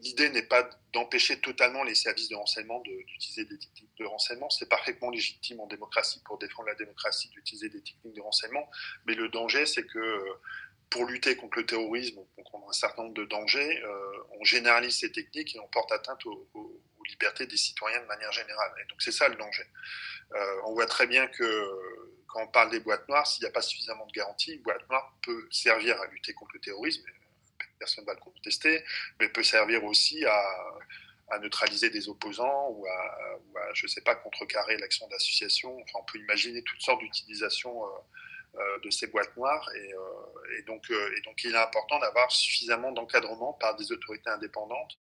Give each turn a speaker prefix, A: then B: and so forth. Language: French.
A: l'idée n'est pas d'empêcher totalement les services de renseignement d'utiliser des techniques de renseignement. C'est parfaitement légitime en démocratie, pour défendre la démocratie, d'utiliser des techniques de renseignement. Mais le danger, c'est que pour lutter contre le terrorisme, contre un certain nombre de dangers, on généralise ces techniques et on porte atteinte aux libertés des citoyens de manière générale. Et donc c'est ça le danger. On voit très bien que quand on parle des boîtes noires, s'il n'y a pas suffisamment de garanties, une boîte noire peut servir à lutter contre le terrorisme, personne ne va le contester, mais peut servir aussi à neutraliser des opposants ou à, je ne sais pas, contrecarrer l'action d'association. Enfin, on peut imaginer toutes sortes d'utilisations de ces boîtes noires et donc il est important d'avoir suffisamment d'encadrement par des autorités indépendantes